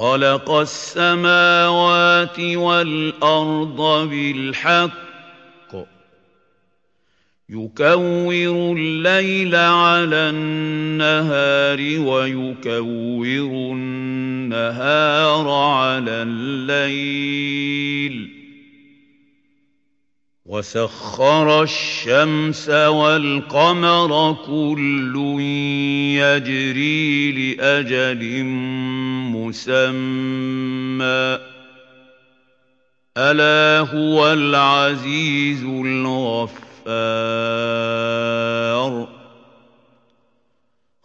خلق السماوات والأرض بالحق يكور الليل على النهار ويكور النهار على الليل وسخر الشمس والقمر كل يجري لأجل مسمى ألا هو العزيز الغفار